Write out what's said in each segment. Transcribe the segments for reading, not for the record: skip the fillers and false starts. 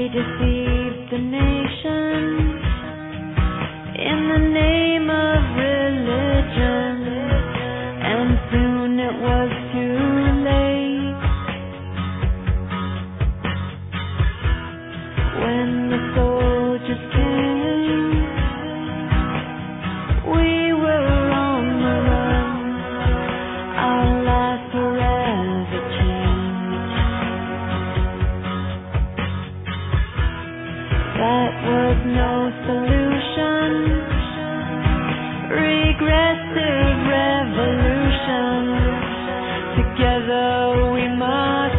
deceived the nation in the name of religion, and soon it was too late. When the soldiers came, we were on the run. Our lives forever changed. That was no solution. Regressive revolution. Together we must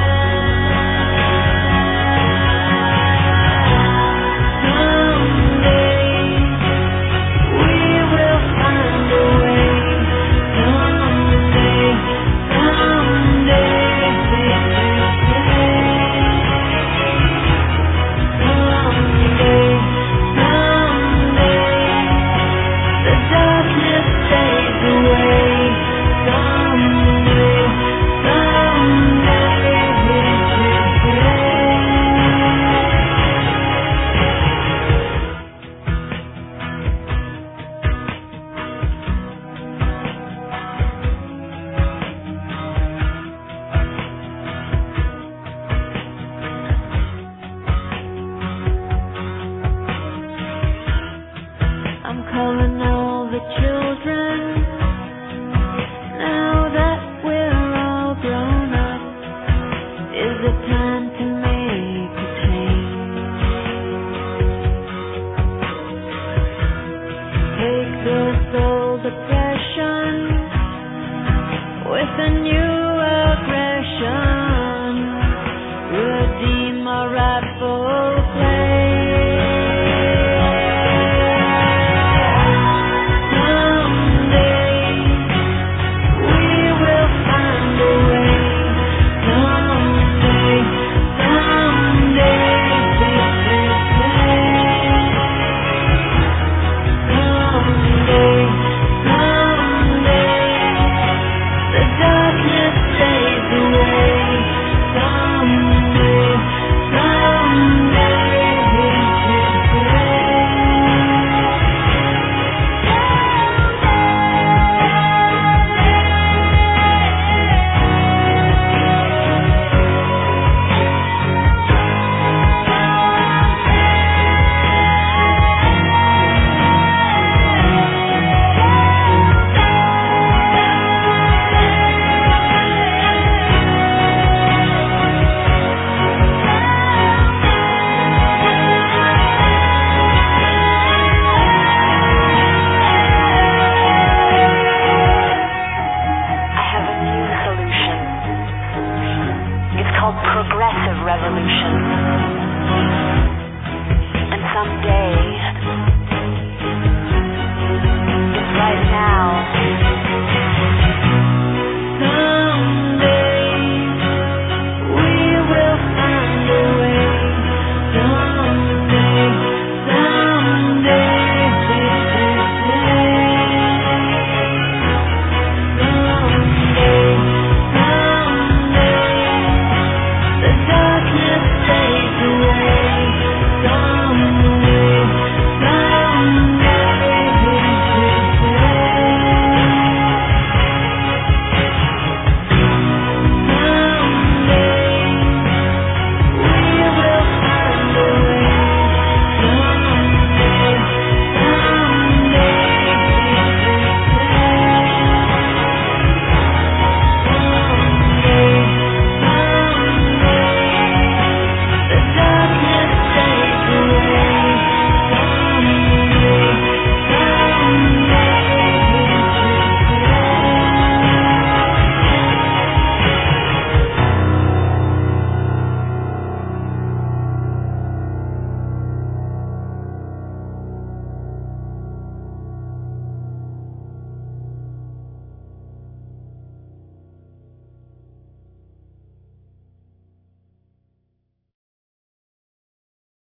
calling all the children. Now that we're all grown up, is it time to make a change? Take this old oppression with a new aggression. Redeem our rightful place. Progressive revolution. And someday